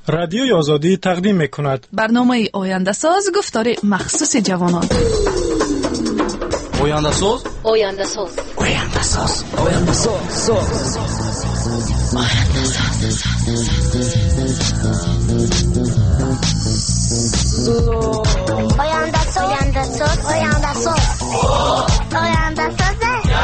رادیوی آزادی تقدیم می‌کند برنامه آینده ساز گفتار مخصوص جوانان. آینده ساز آینده ساز آینده ساز آینده ساز آینده ساز آینده ساز آینده ساز آینده ساز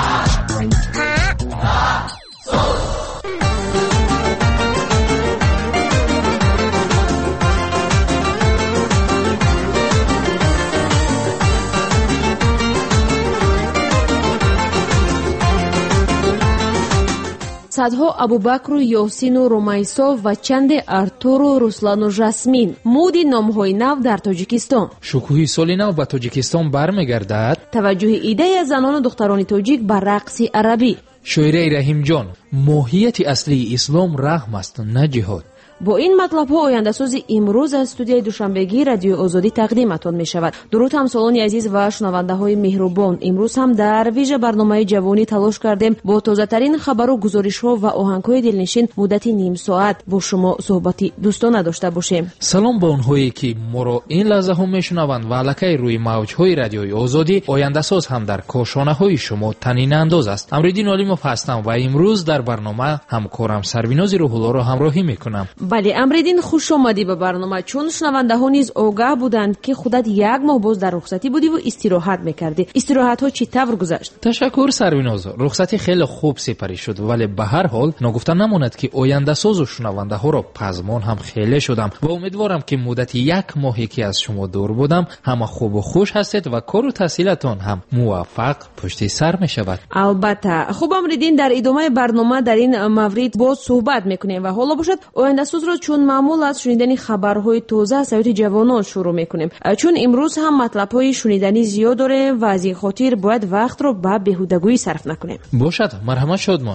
صدها ابوبکر و یاسین و رومیسا و چند ارتور و رسلان و جاسمین مودی نام‌های نو در تاجیکستان. شکوه سال نو به تاجیکستان برمیگردد. توجه ایده زنان و دختران تاجیک بر رقص عربی. شاعره رحیم جان، ماهیت اصلی اسلام رحم است نه جهاد. با این مطلب ها آینده ساز امروز از استودیوی دوشنبگی رادیو آزادی تقدیمتان می شود. درود همسالان عزیز و شنونده های مهربان، امروز هم در ویژه برنامه جوانی تلاش کردیم با تازه ترین خبر و گزارش ها و آهنگ های دلنشین مدت نیم ساعت با شما صحبتی دوستانه داشته باشیم. سلام به اونهایی که ما را این لحظه هم میشنوند و الکی روی موج های رادیوی آزادی. آینده ساز هم در کاشانه های شما طنین انداز است. امریدین علیموف هستم و امروز در برنامه همکارم سرویناز روح‌الله را همراهی میکنم. بله امریدین، خوش آمدی به برنامه. چون شنونده ها نیز آگاه بودند که خودت یک ماه باز در رخصتی بودی و استراحت میکردی. استراحت ها چی طور گذشت؟ تشکر سرویناز. رخصتی خیلی خوب سپری شد، ولی به هر حال نگفته نماند که آینده ساز و شنونده ها را پزمان هم خیلی شدم و امیدوارم که مدت یک ماهی که از شما دور بودم همه خوب و خوش هستید و کار و تحصیلتان هم موفق پشت سر می شود. البته. خب امریدین، در ادامه برنامه در این مورد باز صحبت میکنیم و حالا باشد آینده ساز را چون معمول از شنیدن خبرهای تازه از سوی جوانان شروع میکنیم، چون امروز هم مطلب‌های شنیدنی زیاد داره و از این خاطر باید وقت رو به بیهودگی صرف نکنیم. باشد. مرحمت شادمان.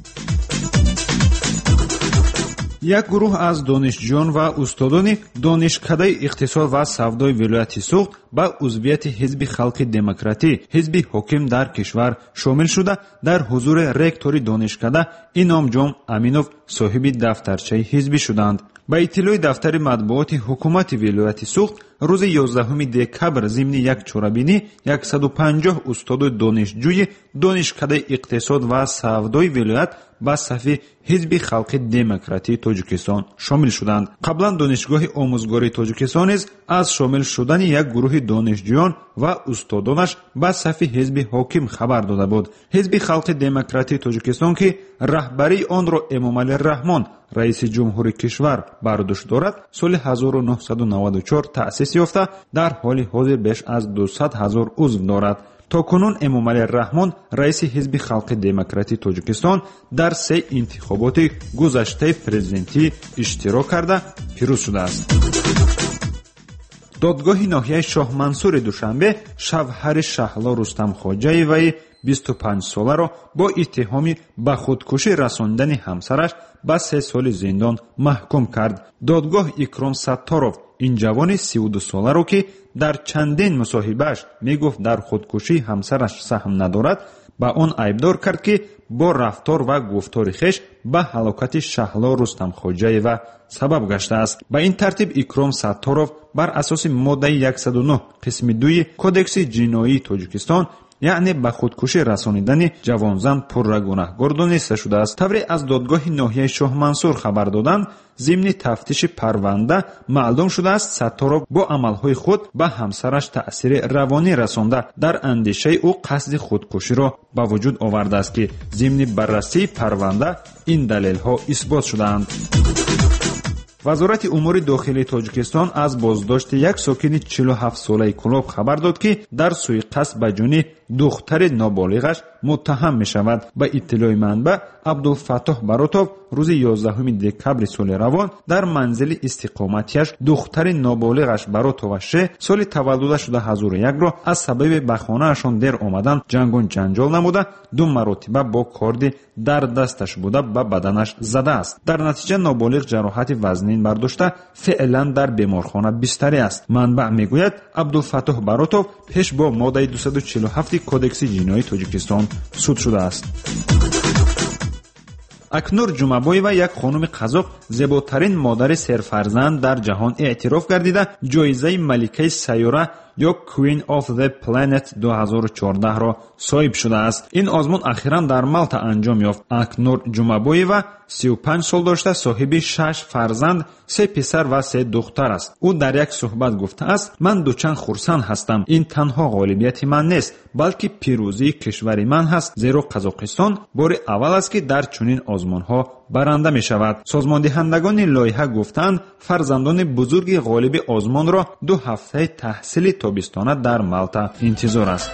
یک گروه از دانشجویان و استادان دانشکده اقتصاد و سودای ولایت سوخت به عضویت حزب خلق دموکراتی، حزب حاکم در کشور شامل شده در حضور رکتور دانشکده انعام جان امینов صاحب دفترچه حزبی شدند. با اطلاع دفتر مطبوعات حکومت ولایت سوخت روز 11 دکبر ضمن یک چورابینی 150 استاد دانشجوی دانشکده اقتصاد و سودای ولایت به صف حزب خلق دموکراتی تاجیکستان شامل شدند. قبلا دانشگاه آموزگاری تاجیکستان نیز از شامل شدن یک گروه دانشجویان و استادانش به صف حزب حاکم خبر داده بود. حزب خلق دموکراتی تاجیکستان که رهبری آن را امامعلی رحمان رئیس جمهور کشور بر دوش دارد، سال 1994 تأسیس یافته در حال حاضر بیش از 200,000 عضو دارد. تا کنون امامعلی رحمان رئیس حزب خلق دموکراتی تاجیکستان در 3 انتخابات گذشته پرزیدنتی اشتراک کرده پیروز شده است. دادگاه ناحیه شاه منصور دوشنبه شوهر شهلا رستم خواجه‌ای 25 ساله را با اتهام به خودکشی رساندن همسرش به 3 سال زندان محکوم کرد. دادگاه اکرام ستارов این جوان 32 ساله را که در چندین مصاحبه‌اش میگفت در خودکشی همسرش سهم ندارد، به آن ایبدار کرد که با رفتار و گفتار خویش به هلاکت شهلا رستم خواجه‌ای سبب گشته است. به این ترتیب اکرام ستارov بر اساس ماده 109 قسم 2 کدکس جنایی تاجیکستان، یعنی به خودکشی رسانیدن جوانزن پرگناهکار دانسته شده است. طوری از دادگاه ناحیه شاه منصور خبر دادند ضمن تفتیش پرونده معلوم شده است ستارov با عملهای خود به همسرش تأثیر روانی رسانده در اندیشه او قصد خودکشی را به وجود آورده است که ضمن بررسی پرونده این دلیل ها اثبات شدند. وزارت امور داخلی تاجیکستان از بازداشت یک ساکن 47 ساله کلاب خبر داد که در سوءقصد به جان دختر نابالغش متهم می شود. به اطلاع منبع عبدالفتاح براتov روز 11 دکبر سال روان در منزل استقامتیش دختر نابالغش براتov سال تولدش 2001 را از سبب به خانه‌شان در آمدن جنگون جنجال نموده 2 مرتبه با کارد در دستش بوده به بدنش زده است. در نتیجه نابالغ جراحت وزنین برداشته فعلا در بیمارخانه بستری است. منبع میگوید عبدالفتاح براتov پیش با ماده 247 کدکس جنایی تاجیکستان سود شده است. акнур ҷумабоева як хонуми қазоқ зеботарин модари серфарзанд дар ҷаҳон эътироф гардида ҷоизаи маликаи сайёра ё Queen of the Planet 2014-ро соҳиб шудааст. Ин озмун ахиран дар Малта анҷом ёфт. Акнур Ҷумабоева 35 сол дошта соҳиби 6 фарзанд, 3 писар ва 3 духтар аст. ӯ дар як суҳбат гуфтааст: "Ман дучанд хурсанд ҳастам. Ин танҳо ғолибияти ман нест, балки пирӯзии кишвари ман ҳаст, зеро Қазоқистон бори аввал аст ки дар чунин озмунҳо баранда мешавад." Созмондиҳандагони лоиҳа гуфтанд, фарзандони бузурги ғолиби озмонро 2 ҳафтаи таҳсили тобистона дар Малта интизор аст.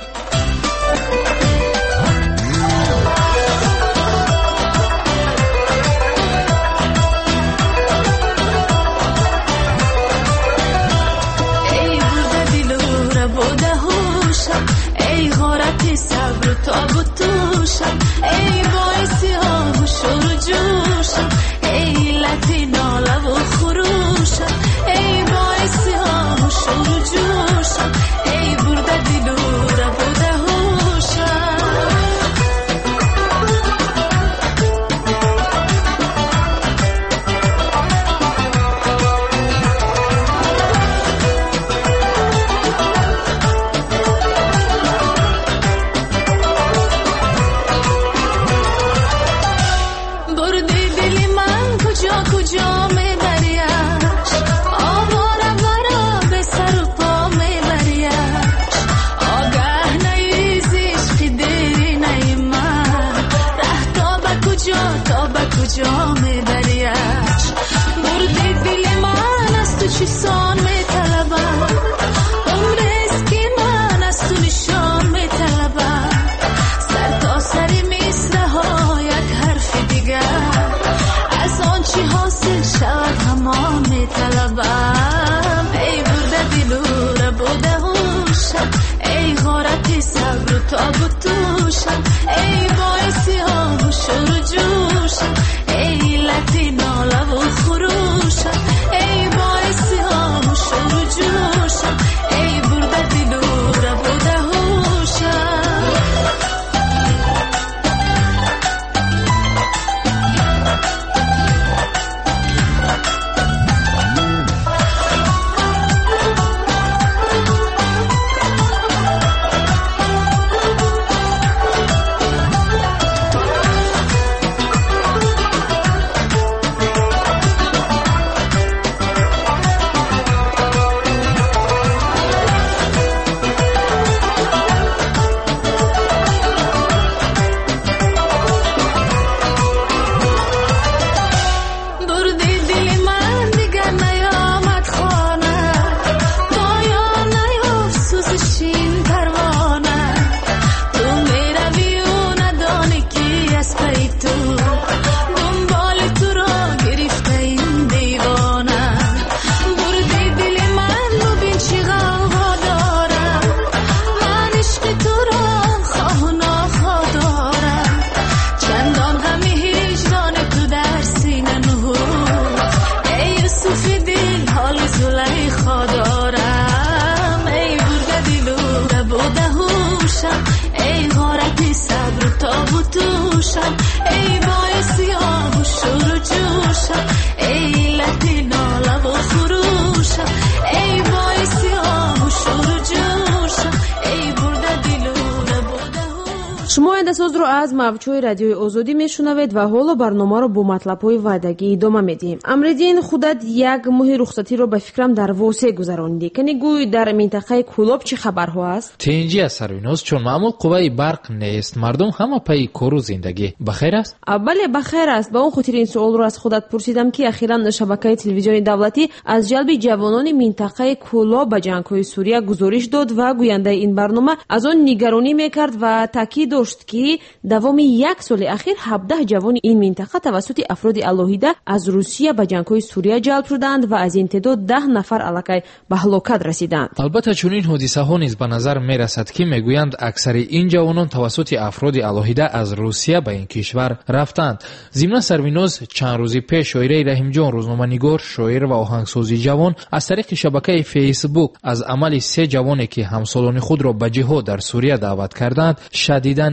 шумо ояндасозро аз мавҷҳои радиои озодӣ мешунавед ва ҳоло барномаро бо матлабҳои ваъдагӣ идома медиҳем. Амридин худат як моҳи рухсатиро ба фикрам дар восе гузарониди. Кани гӯй дар минтақаи кӯлоб чӣ хабарҳо аст? Тинҷи аз Сарвиноз, чун маъмул қувваи барқ нест, мардум ҳама пайи кору зиндагӣ. Бахайр аст? Бале, бахайр аст. Ба он хотир ин суолро аз худат пурсидам, ки ахиран шабакаи телевизиони давлатӣ аз ҷалби ҷавонони минтақаи кӯлоб ба ҷангҳои Сурия гузориш дод ва гӯяндаи ин барнома аз он нигаронӣ мекард ва таъкид дошт, ки давоми як соли ахир 17 ҷавони ин минтақа тавассути афроди алоҳида аз Русия ба ҷангҳои Сурия ҷалб шуданд ва аз ин теъдод 10 нафар аллакай ба ҳалокат расиданд. албатта чунин ҳодисаҳо низ ба назар мерасад, ки мегӯянд аксари ин ҷавонон тавассути афроди алоҳида аз Русия ба ин кишвар рафтанд. Зимна Сарвиноз чанд рӯзи пеш Шоираи Раҳимҷон, рӯзноманигор, шоир ва оҳангсози ҷавон аз тариқи шабакаи Facebook аз амали 3 ҷавоне ки ҳамсолони худро ба ҷиҳод дар Сурия даъват карданд шадидан интиқод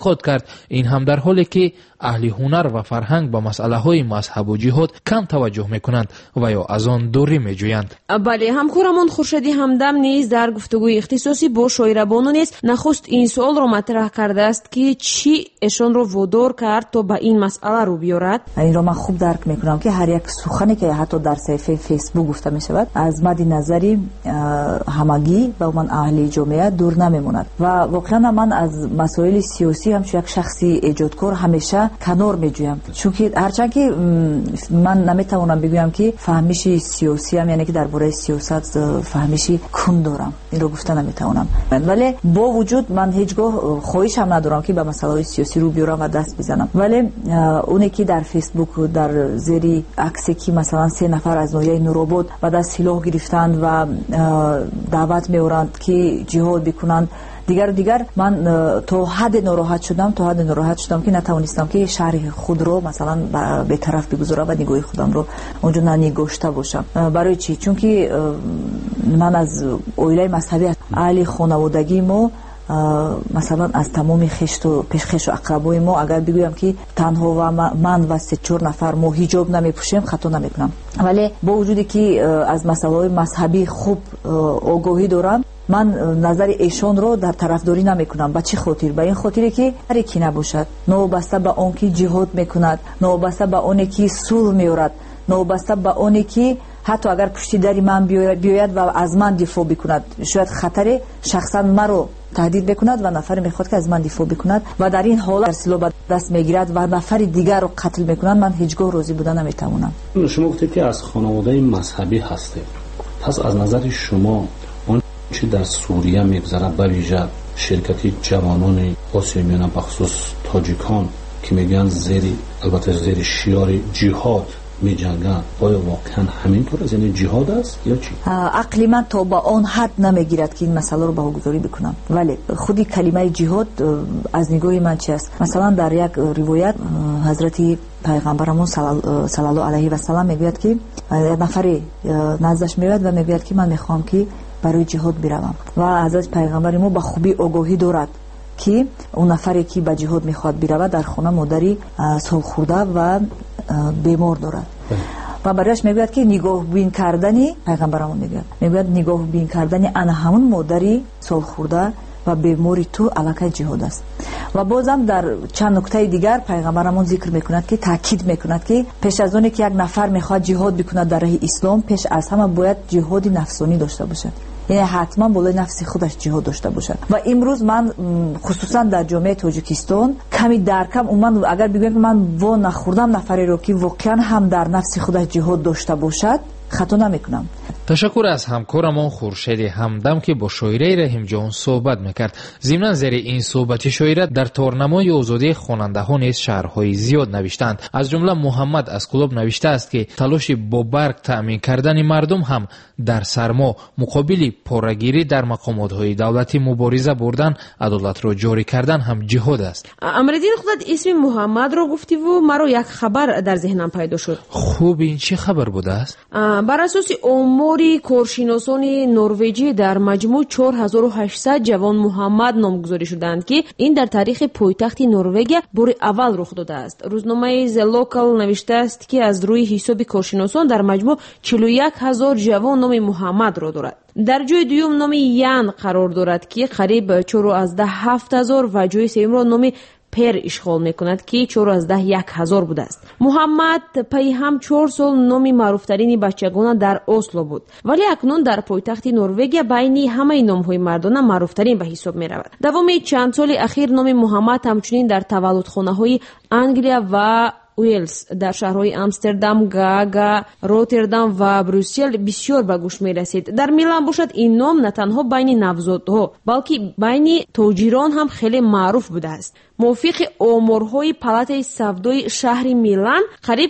انتقاد کرد. این هم در حالی که اهل هنر و فرهنگ با مسئله‌های مذهب و جهاد کم توجه می‌کنند و یا از آن دوری می‌جویند. بله، همکارمان خورشیدی همدم نیز در گفتگوی اختصاصی با شاعر بانو نیز نخست این سوال را مطرح کرده است که چی ایشان را وادار کرد تا به این مسئله رو بیارد. این را من خوب درک می‌کنم که هر یک سخنی که حتی در صفحه فیسبوک گفته می‌شود از مد نظری همگی و من اهل جامعه دور نمی‌ماند و واقعا من از مسائل سیاسی هم یک شخصی ایجادکار همیشه کنار می‌جویم، چون که هرچند که من نمی‌توانم بگویم که فهمیش سیاسی هم، یعنی که درباره سیاست فهمیشی کند دارم، این رو گفته نمی‌توانم، ولی با وجود من هیچگاه خواهش هم ندارم که به مسائل سیاسی رو بیارم و دست بزنم. ولی اونی که در فیسبوک در زیر عکسی که مثلا 3 نفر از ناحیه نورآباد و در سلاح گرفتند و دعوت می‌آورند که جهاد بکنند، دیگر من تا حد ناراحت شدم که نتوانستم که شرح خود رو مثلا به طرف بگذارم و نگاه خودم رو اونجا ننگاشته باشم. برای چی؟ چون که من از عائله مذهبی اهل خانوادگی ما مثلا از تمام خشت و اقربای ما اگر بگویم که تنها و من و 3-4 نفر ما حجاب نمیپوشیم خطا نمیکنم، ولی با وجودی که از مسائل مذهبی خوب آگاهی دارم، من نظر ایشان رو در طرفداری نمیکنم. به چه خاطر؟ به این خاطری که هر کی نباشد، نوبسته به اون که جهاد میکند، نوبسته به اون که صلح میارد، نوبسته به اون که حتی اگر پشت در من بیاید و از من دفاع بکند، شاید خطر شخصا مرا تهدید بکند و نفر میخواد که از من دفاع بکند و در این حالت سلاح به دست میگیرد و نفر دیگر رو قتل میکند، من هیچگاه راضی بودن نمیتوانم. شما گفتید که از خانواده مذهبی هستید، پس از نظر شما اون چی در سوریه میگذره، به ویژه شرکتی جوانان آسیای میانه بخصوص تاجیکان که میگن البته زیر شیار جهاد می جنگن، آیا واقعا همینطور از یعنی جهاد است یا چی؟ عقل من تا با آن حد نمیگیرد که این مسئله رو به‌گذاری بکنم، ولی خودی کلمه جهاد از نگاه من چی است؟ مثلا در یک روایت حضرت پیغمبرمون صلی الله علیه و سلم میگوید که نفری نزدش میاد و میگوید که من میخوام که برای جهاد بروم و حضرت پیغمبر ما به خوبی آگاهی دارد که اون نفری که به جهاد میخواد برود در خانه مادری سال خورده و بیمار دارد و برایش میگوید که نگاه بین کردنی پیغمبرمون میگوید نگاه بین کردنی آن همون مادری سال خورده و بیماری تو علاقه جهاد است. و بازم در چند نکته دیگر پیغمبرمون ذکر میکند که تاکید میکند که پیش از اون که یک نفر میخواد جهاد بکند در راه اسلام، پیش از همه باید جهاد نفسانی داشته باشد، یعنی حتما بالای نفس خودش جهاد داشته باشد. و امروز من خصوصا در جامعه تاجیکستان کمی درکم من اگر بگم که من وا نخوردم نفری رو که واقعا هم در نفس خودش جهاد داشته باشد، خطا نمیکنم. تشکر از همکارمان خورشید همدم که با شاعره رحیم جان صحبت میکرد. ضمن زیر این صحبت شاعره در تورنمای آزادی خواننده ها نیز شعرهای زیاد نوشتند. از جمله محمد از کلوب نوشته است که تلاش با برق تأمین کردن مردم هم در سرما مقابل پاره‌گیری در مقامات‌های دولتی مبارزه بردن، عدالت را جاری کردن هم جهاد است. امردین خودت اسم محمد را گفتی و مرا یک خبر در ذهنم پیدا شد. خوب، این چه خبر بوده است؟ بر اساس آمار کارشناسان نروژی در مجموع 4800 جوان محمد نامگذاری شدند که این در تاریخ پایتخت نروژ بار اول رخ داده است. روزنامه The Local نوشته است که از روی حساب کارشناسان در مجموع 41000 جوان نام محمد را دارد. در جای دوم نام یان قرار دارد که قریب 47000 و جای سوم را نام پر اشغال میکند که 41000 بوده است. محمد پی هم 4 سال نام معروفترین بچگان در اسلو بود، ولی اکنون در پایتخت نروژ بین همه نامهای مردانه معروفترین به حساب می رود. دوام چند سال اخیر نام محمد همچنین در تولدخانه های انگلیا و ویلز، در شهرهای امستردام، گاگا، روتردام و بروکسل بسیار به گوش می رسید. در میلان باشد این نام نه تنها بین نوزادها بلکه بین تاجران هم خیلی معروف بوده است. موافق آمارهای پالات سودای شهر میلان قریب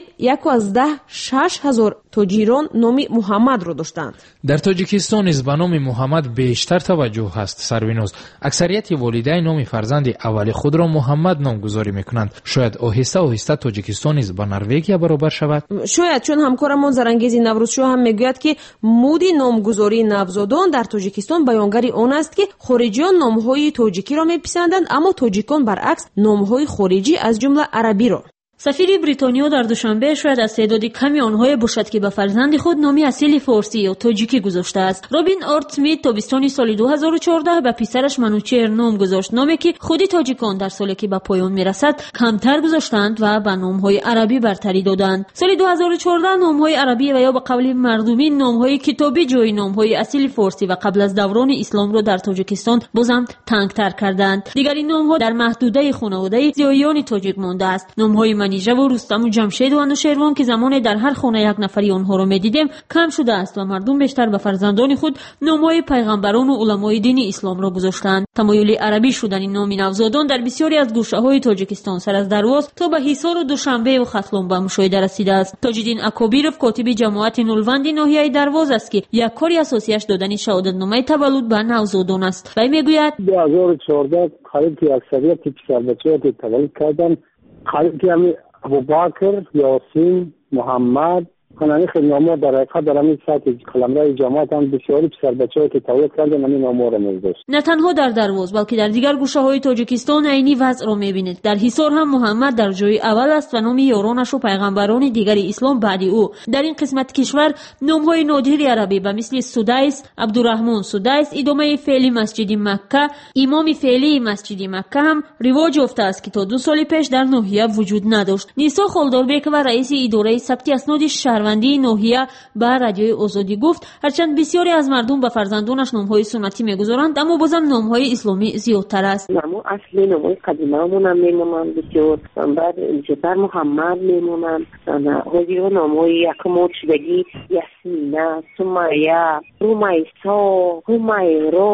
1,600,000 تاجران نام محمد را داشتند. در تاجیکستان نیز به نام محمد بیشتر توجه است. سروینوز اکثریت والدین نام فرزند اول خود را محمد نامگذاری میکنند. شاید آهسته آهسته تاجیکستان тоҷикистон низ ба Норвегия баробар шавад? шояд, чун ҳамкорамон Зарангези Наврӯзшо ҳам мегӯяд ки муди номгузории навзодон дар Тоҷикистон баёнгари он аст ки хориҷиён номҳои тоҷикиро меписанданд, аммо тоҷикон баръакс номҳои хориҷӣ аз ҷумла арабиро. сафири бритониё дар душанбе шояд аз теъдоди ками онҳое бошад ки ба фарзанди худ номи асили форсӣ ё тоҷикӣ гузоштааст. Робин Ортсмит тобистони соли 2014 ба писараш Манучер ном гузошт, номе ки худи тоҷикон дар соле ки ба поён мерасад камтар гузоштанд ва ба номҳои арабӣ бартарӣ доданд. соли 2014 номҳои арабӣ ва ё ба қавли мардумӣ номҳои китобӣ ҷойи номҳои асили форсӣ ва қабл аз даврони исломро дар Тоҷикистон бозам тангтар карданд. дигари номҳо дар маҳдудаи хонаводаи зиёёни тоҷик мондааст. номҳои Манижаву Рустаму Ҷамшеду Анушервон ки замоне дар ҳар хона як нафари онҳоро медидем кам шудааст ва мардум бештар ба фарзандони худ номҳои пайғамбарону уламои дини исломро гузоштанд. тамоюли арабӣ шудани номи навзодон дар бисёре аз гӯшаҳои Тоҷикистон сар аз дарвоз то ба Ҳисору Душанбеву Хатлон ба мушоҳида расидааст. Тоҷиддин Акобиров котиби ҷамоати нулванди ноҳияи Дарвоз аст ки як кори асосияш додани шаҳодатномаи таваллуд ба навзодон аст. вай мегӯяд 2014 қариб ки аксарияти писарбачаҳое ки таваллуд карданд қариб ки ҳами Абубакр, Ёсин, Муҳаммад ҳамин номо дар ҳақиқат дар ҳамин сайти қаламраи ҷамоат ҳам бисёри писарбачаҳое ки таваллуд карданд ҳамин номоро мегузошт. на танҳо дар Дарвоз балки дар дигар гӯшаҳои Тоҷикистон айни вазъро мебинед. дар Ҳисор ҳам Муҳаммад дар ҷойи аввал аст ва номи ёронашу пайғамбарони дигари ислом баъди ӯ. дар ин қисмати кишвар номҳои нодири арабӣ ба мисли Судайс, Абдураҳмон Судайс, идомаи феъли масҷиди Макка, имоми феълии масҷиди Макка ҳам ривоҷ ёфтааст ки то 2 соли пеш дар ноҳия вуҷуд надошт. Нисо Холдорбекова раиси идораи сабти асноди шаҳрвандии ноҳия ба радиои Озодӣ гуфт ҳарчанд бисёре аз мардум ба фарзандонаш номҳои суннатӣ мегузоранд, аммо бозам номҳои исломӣ зиёдтар аст. намо асли номҳои қадимаамонам мемонанд бисёр, баъд ҷапар Муҳаммад мемонанд, ҳозирҳо номҳои якмод шудагӣ Ясмина, Сумайя, Румайсо, Ҳумайро,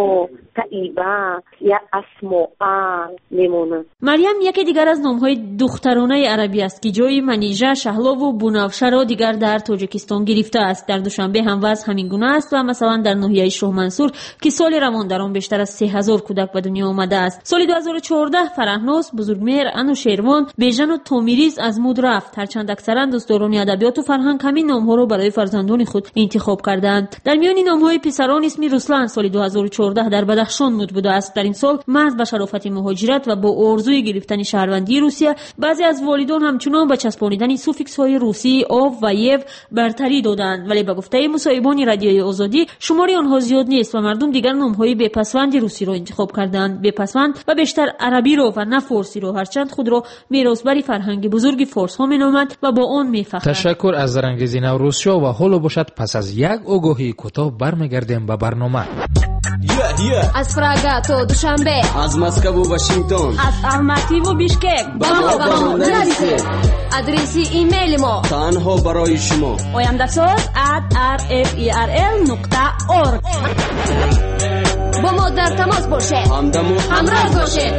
Таиба я Асмоа мемонанд. Марьям яке дигар аз номҳои духтаронаи арабӣ аст ки ҷойи Манижа, Шаҳлову Бунавшаро дигар дар Тоҷикистон гирифтааст. дар Душанбе ҳам вазъ ҳамин гуна аст ва масалан дар ноҳияи Шоҳмансур ки соли равон дар он бештар аз 3000 кӯдак ба дунё омадааст. соли 2014 Фараҳнос, Бузургмеҳр, Анушервон, Бежану Томириз аз муд рафт, ҳарчанд аксаран дӯстдорони адабиёту фарҳанг ҳамин номҳоро барои фарзандони худ интихоб карданд. дар миёни номҳои писарон исми Руслан соли 2014 дар Бадахшон муд будааст. дар ин сол маҳз ба шарофати муҳоҷират ва бо орзуи гирифтани шаҳрвандии Русия баъзе аз волидон ҳамчунон ба часпонидани суффиксҳои русии ов ва ев бартарӣ доданд, вале ба гуфтаи мусоҳибони радиои Озодӣ шумори онҳо зиёд нест ва мардум дигар номҳои бепасванди русиро интихоб карданд. бепасванд ва бештар арабиро ва на форсиро, ҳарчанд худро меросбари фарҳанги бузурги форсҳо меноманд ва бо он мефахранд. ташаккур аз Зарангези Наврӯзшо ва ҳоло бошад пас аз як огоҳии кӯтоҳ бармегардем ба барнома. аз Прага то Душанбе, аз Москву Вашингтон, аз Алмативу Бишкек ба мо нарасед. адреси имейли мо танҳо барои шумо oyandasоз@rferl.org. бо мо дар тамос бошед, ҳамроҳ бошед.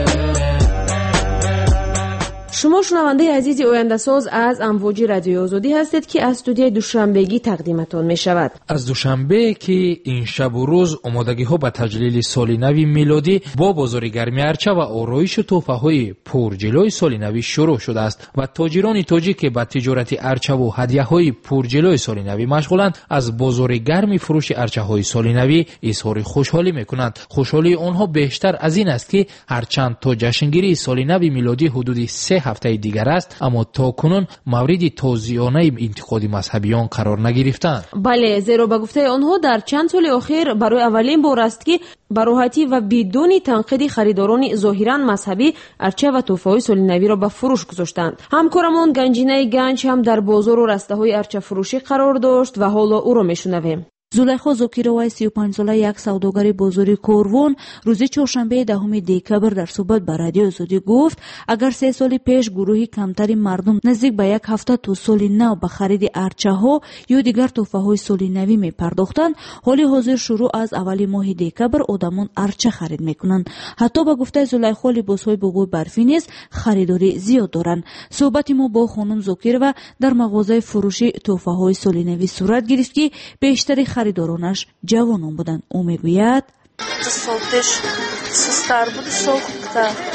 шумо шунавандаи азизи ояндасоз аз амвоҷи радиои Озодӣ ҳастед ки аз студияи душанбегӣ тақдиматон мешавад. аз душанбе ки ин шабу рӯз омодагиҳо ба таҷлили соли нави милодӣ бо бозори гарми арча ва ороишу тӯҳфаҳои пурҷилои соли навӣ шурӯъ шудааст ва тоҷирони тоҷик ки ба тиҷорати арчаву ҳадияҳои пурҷилои соли навӣ машғуланд аз бозори гарми фурӯши арчаҳои соли навӣ изҳори хушҳолӣ мекунанд. хушҳолии онҳо бештар аз ин аст ки ҳарчанд то ҷашнгирии соли нави милодӣ ҳудуди 3 ҳафтаи дигар аст, аммо то кунун мавриди тозиёнаи интиқоди мазҳабиён қарор нагирифтанд. бале, зеро ба гуфтаи онҳо дар чанд соли охир барои аввалин бор аст ки ба роҳатӣ ва бидуни танқиди харидорони зоҳиран мазҳабӣ арча ва тӯҳфаҳои соли навиро ба фурӯш гузоштанд. ҳамкорамон Ганҷинаи Ганҷ ҳам дар бозору растаҳои арчафурӯшӣ қарор дошт ва ҳоло ӯро мешунавем. зулайхо зокироваи 35 сола як савдогари бозори Корвон рӯзи чоршанбеи 10 декабр дар суҳбат ба радиои Озодӣ гуфт агар 3 соли пеш гурӯҳи камтари мардум наздик ба 1 ҳафта то соли нав ба хариди арчаҳо ё дигар тӯҳфаҳои соли навӣ мепардохтанд, ҳоли ҳозир шурӯъ аз аввали моҳи декабр одамон арча харид мекунанд. ҳатто ба гуфтаи Зулайхо либосҳои бобои барфӣ низ харидорӣ зиёд доранд. суҳбати мо бо хонум Зокирова дар мағозаи фурӯши тӯҳфаҳои соли навӣ сурат гирифт ки бештари خریدارانش جوانان بودند. او میگوید سال پیش سستر بود، سال خوبتر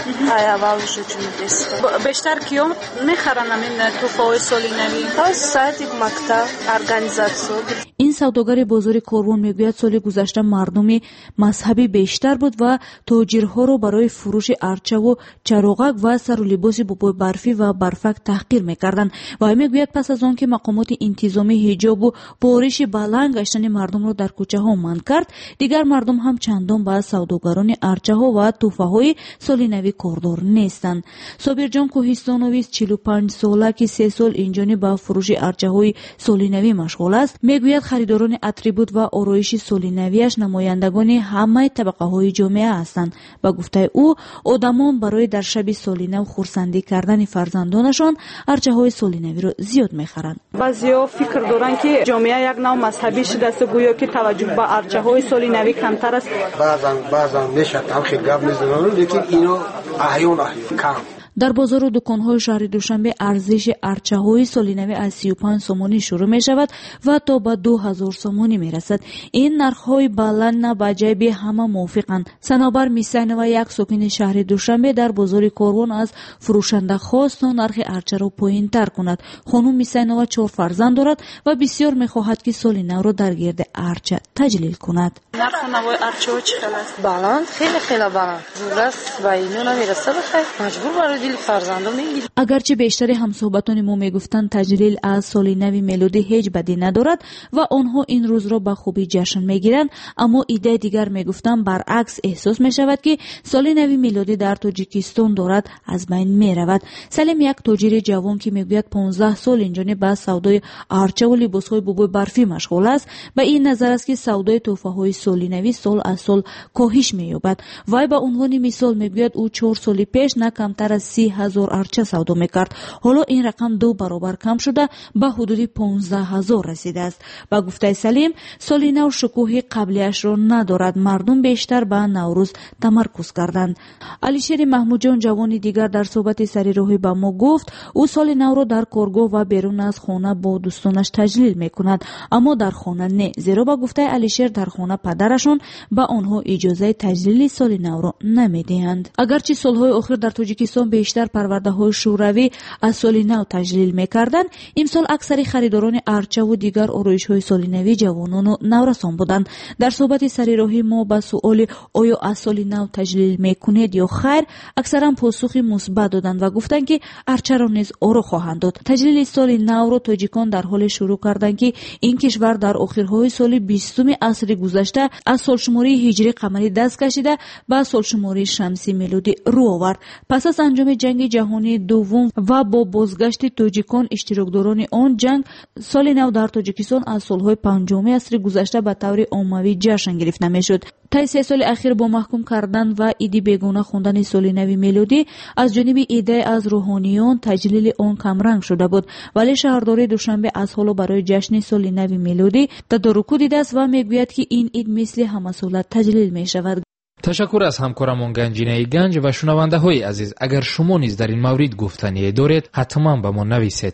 اولش چون است بیشتر کیوم میخرن همین توفای سولینوی تا سایت مکتب ارگانیزاسیون. این سوداگر بازار کاروان میگوید سال گذشته مردم مذهبی بیشتر بود و تاجرها را برای فروش ارچه و چراغک و سر و لباس بابای برفی و برفک تحقیر میکردند. و میگوید پس از آن که مقامات انتظامی حجاب و بارش بلند گشتن مردم را در کوچه ها منع کرد، دیگر مردم هم چندان با سوداگران ارچه ها و توفه های سالینوی کاردار نیستند. صابر جان کوهستانوی 45 ساله که 3 سال اینجانی با فروش ارچه های سالینوی مشغول است، میگوید خریداران اتریبوت و آرایش سالینویش نمایندگان همه طبقه های جامعه هستند. با گفته او آدمان برای در شب سالینو خرسندی کردن فرزندانشان ارچه های سالینوی را زیاد میخرند. بعضیا فکر دارن که جامعه یک نوع مذهبی شده است، گویا که توجه به ارچه های سالینوی کمتر است. بعضا میشه تلخی گپ میزنن، لیکن اینو احیان کم. در بازار و دکان‌های شهر دوشنبه ارزش ارچه‌های سالینوی از 35 سومانی شروع می‌شود و تا به 2000 سومانی می‌رسد. این نرخ‌های بلند نه با جیب همه موافقند. صنوبر میسینова یک ساکن شهر دوشنبه در بازار کاروان از فروشنده خواست تا نرخ ارچه را پایین‌تر کند. خانم میسینова 4 فرزند دارد و بسیار می‌خواهد که سال نو را در گرد ارچه تجلیل کند. نرخ نوای ارچه ها چقدر است؟ بلند، خیلی بلند. روز با اینو نمیرسه بخیر. مجبور برای فرزندان میگیریم. اگرچه بیشتر همصحبتان ما میگفتند تجلیل از سال نو میلادی هیچ بدی ندارد و آنها این روز را با خوبی جشن میگیرند، اما ایده دیگر میگفتند برعکس احساس میشود که سال نو میلادی در تاجیکستان دارد از بین میرود. سلیم یک تاجر جوان که میگوید 15 سال اینجانی با سودای ارچه و لباسهای بابای برفی مشغول است، به این نظر است که سودای تحفه های سال نو سال از سال کاهش مییابد. وای به عنوان مثال میگوید او 4 سال پیش نه کمتر از 30,000 ارچه سودا میکرد. حالا این رقم 2 برابر کم شده به حدود 15,000 رسیده است. با گفته سلیم سال نو شکوه قبلیش را ندارد. مردم بیشتر به نوروز تمرکز کردند. علیشیر محمود جان جوان دیگر در صحبت سری راهی با ما گفت او سال نو را در کارگاه و بیرون از خانه با دوستانش تجلیل میکند، اما در خانه نه، زیرا با گفته علیشیر در خانه پدرشون با آنها اجازه تجلیل سال نو را نمیدهند. اگرچه سالهای اخیر در تاجیکستان بیشتر پرورده های شوروی از سال نو تجلیل میکردند، امسال اکثر خریداران ارچه و دیگر آرایش های سال نوی جوانان و نورسان بودند. در صحبت سری راهی ما با سؤال آیا از سال نو تجلیل میکنید یا خیر، اکثرا پاسخ مثبت دادند و گفتند که ارچه را نیز آرا خواهند داد. تجلیل سال نو را تاجیکان در حال شروع کردند که این کشور در آخرهای سال 20 عصر گذشته از سالشماری هجری قمری دست کشیده به سالشماری شمسی میلادی رو آورد. پس از انجام جنگ جهانی دوم و با بازگشت تاجیکان اشتراکداران آن جنگ، سال نو در تاجیکستان از سالهای 5 عصر گذشته به طور عمومی جشن گرفته میشد. طی 3 سال اخیر با محکوم کردن و ایدی بیگانه خوندن سال نو میلادی از جانب ایده از روحانیان تجلیل آن کمرنگ شده بود، ولی شهرداری دوشنبه از حالا برای جشن سال نو میلادی تدارک دیده است و میگوید که این عید مثل همه سال تجلیل می شود. تشکر از همکارمون گنجینه گنج و شنونده های عزیز. اگر شما نیز در این مورد گفتنی دارید حتما به ما نویسید.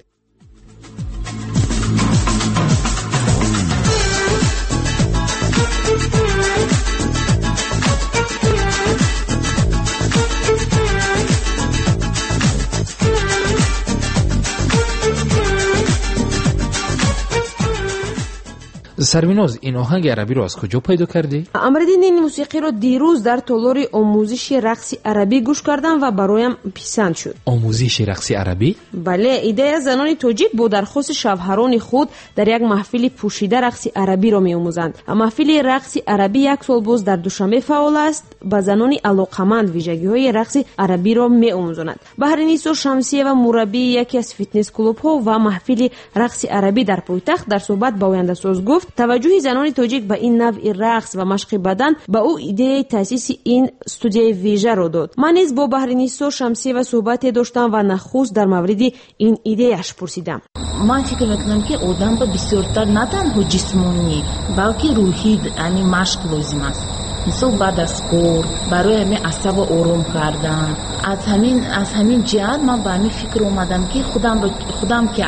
سرمیناز این آهنگ عربی رو از کجا پیدا کردی؟ امردین این موسیقی رو دیروز در تالار آموزش رقص عربی گوش کردم و برایم پسند شد. آموزش رقص عربی؟ بله، ایده زنان تاجیک با درخواست شوهران خود در یک محفل پوشیده رقص عربی را می‌آموزند. محفل رقص عربی یک سال باز در دوشنبه فعال است. با زنان علاقمند ویژگی‌های رقص عربی را می‌آموزند. بهرنیسا شمسیه و مربی یکی از فیتنس کلوب‌ها و محفل رقص عربی در پایتخت در صحبت با آینده ساز گفت توجه زنان تاجیک به این نوع رقص و مشق بدن به او ایده تأسیس این استودیوی ویژه را داد. من نیز با بهرنیسا شمسیه و صحبت داشتم و نخست در مورد این ایده اش پرسیدم. من فکر میکنم که آدم با بسیارتر نه تنها جسمانی بلکه روحی یعنی مشق لازم است. مثلا بعد از کار برای همین اعصاب آروم کردن، از همین جهت من به همین فکر اومدم که خودم که از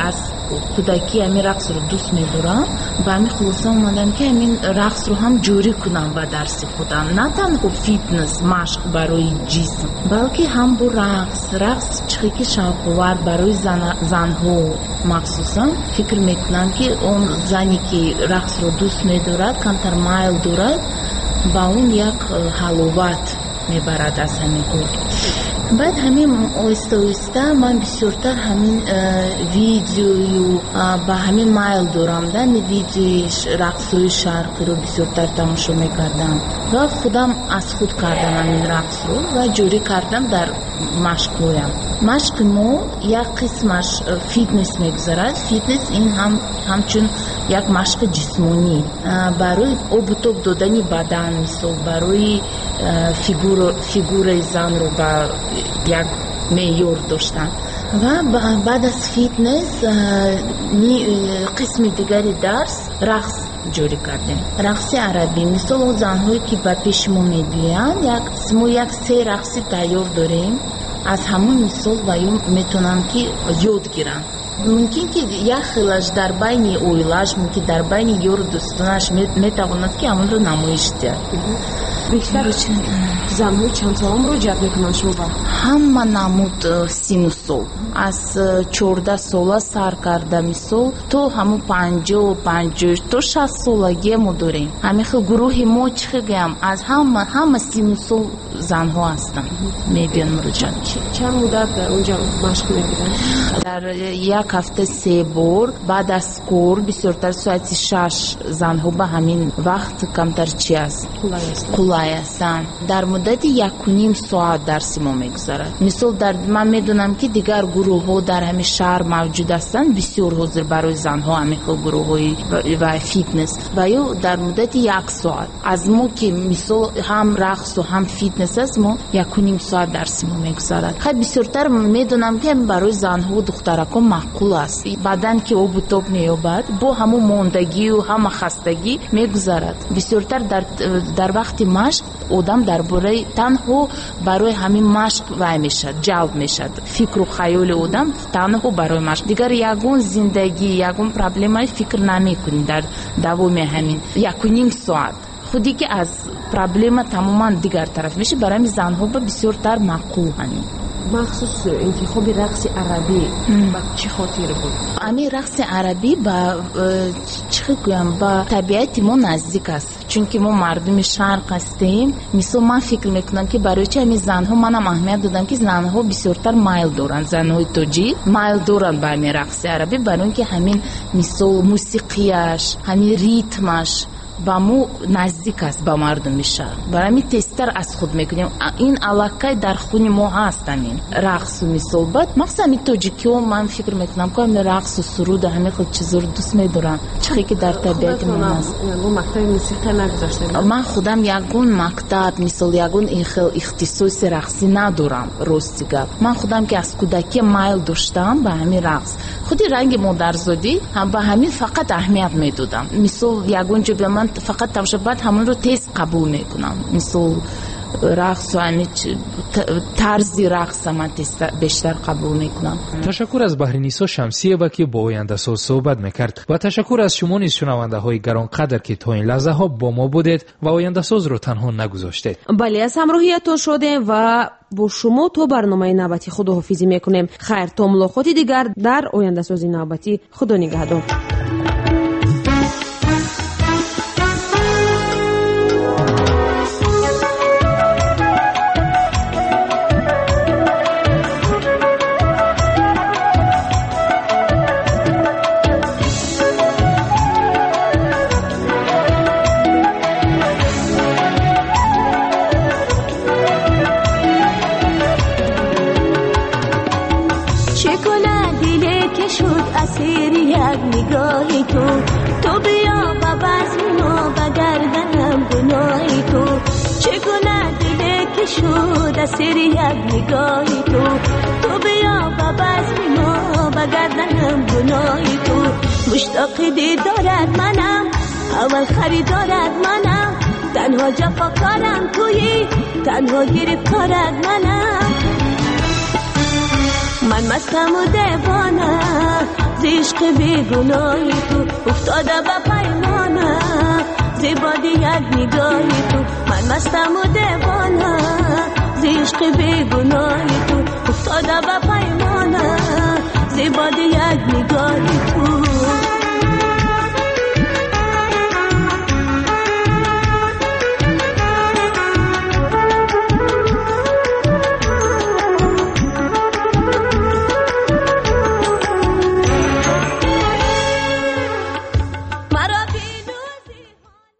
بود. کودکی همین رقص رو دوست می‌دارم. با همین خلاصه اومدم که همین رقص رو هم جوری کنم به درس خودم. نه تنها فیتنس مشق برای جسم، بلکه هم با رقص چیزی که شوق‌آور برای زن‌ها مخصوصا فکر میکنم که اون زنی که رقص رو دوست می‌دارد کمتر مایل دارد با اون یک حلاوت میبرد از همین کار. بعد همین آیسته من بسیارتر همین ویدیو با همین مایل دارم دن ویدیو رقصوی شرقی رو بسیارتر تماشا میکردم و خودم از خود کردم همین رقص رو و جوری کردم در مشقویم. مشق ما یک قسمش فیتنس میگذارد. فیتنس این همچون یک مشق جسمانی برای آب دادن بدن، مثل برای فیگور زن رو با یک معیار داشتن. و بعد از فیتنس قسم دیگری درس رقص جوری کردیم. رقص عربی مثل اون زنهایی که به پیش ما میبیان یک سه رقصی تیار داریم. از همون مثال میتونن که یاد گیرن. ممکن که یک خیلش در بین اویلاش، ممکن در بین یور دوستانش میتواند که همون رو نمایش دهد. بیشتر زنهای چند سالم رو جد میکنن شما؟ همه نمود سین و سال از 14 ساله سر کرده مثال تو همون 50 تا 60 سالگی ما داریم. همین خیلی گروه ما چخیگیم از همه سین و سال زنها هستن میبین رو جد. چند مدت در اونجا مشق میبینن؟ در یک هفته 3 بار. بعد از کور بسیارتر ساعتی 6 زنها به همین وقت کمتر چی است قلای هستن. در مدت 1.5 ساعت درس ما میگذارد. مثال من میدونم که دیگر گروه ها در همین شهر موجود هستند بسیار حاضر برای زنها همین گروه های و فیتنس و یا در مدت 1 ساعت از ما که مثال هم رقص و هم فیتنس است ما 1.5 ساعت درس ما میگذارد. خیلی بسیارتر میدونم که برای زنها و دخترکان معقول است. بدن که او بوتوب مییابد با همون موندگی و هم خستگی میگذارد. بسیارتر در وقت مشق آدم درباره تنها برای همین مشق وای میشد، جلب میشد. فکر و خیال آدم تنها برای مشق. دیگر یگون زندگی یگون پرابلمای فکر نمیکنی در دوام همین 1.5 ساعت. خودی که از پرابلم تماما دیگر طرف میشه. برای زنها بسیارتر معقول همین. مخصوص انتخاب رقص عربی با چه خاطر بود؟ همین رقص عربی با با طبیعت ما نزدیک است، چون که ما مردم شرق هستیم. مثلا من فکر میکنم که برای چه همین زنها منم اهمیت دادم که زنها بسیارتر مایل دارن، زنهای توجی مایل دارن به همین رقص عربی برای اینکه همین مثلا موسیقیش، همین ریتمش با مو نزدیک است با مردم شهر. برای می تستر از خود میکنیم این علاقه در خون ما هست. همین رقص و مثال مثلا می توجیکی و من فکر میکنم که همین رقص و سرود همین خود چیزا رو دوست میدارم چیزی که در طبیعت ما هست. یگون مکتب موسیقی نگذاشته؟ من خودم یگون مکتب مثال یگون اختصاص رقصی ندارم. راستی گپ من خودم که از کودکی مایل داشتم به همین رقص. خودی رنگ مادرزادی هم به همین فقط اهمیت میدادم. مثال یگون جو به من فقط تماشا بعد همون رو تیز قبول میکنم. مثل رقص و همین طرزی رقص من بیشتر قبول میکنم. تشکر از بحرینیسا شمسیه با که با آینده ساز صحبت میکرد و تشکر از شما نیز شنونده های گرانقدر که تا این لحظه ها با ما بودید و آینده ساز رو تنها نگذاشتید. بله از همراهیتون شدیم و با شما تو برنامه نوبتی خداحافظی میکنیم. خیر تا ملاقاتی دیگر در آینده ساز نوبتی. خدا نگهدار. تو بیا با بزم ما بگردنم گناهی تو چگونه دل که شد اسیر یک نگاهی تو بیا با بزم ما بگردنم گناهی تو مشتاق دیدارت منم اول خریدارت منم تنها جفاکارم تویی تنها گرفتارت منم من مستم و دیوانه زیشق بیگناهی تو افتاده به پیمانه زیباد یک نگاهی تو من مستم و دیوانه زیشق بیگناهی تو افتاده به پیمانه زیباد یک نگاهی تو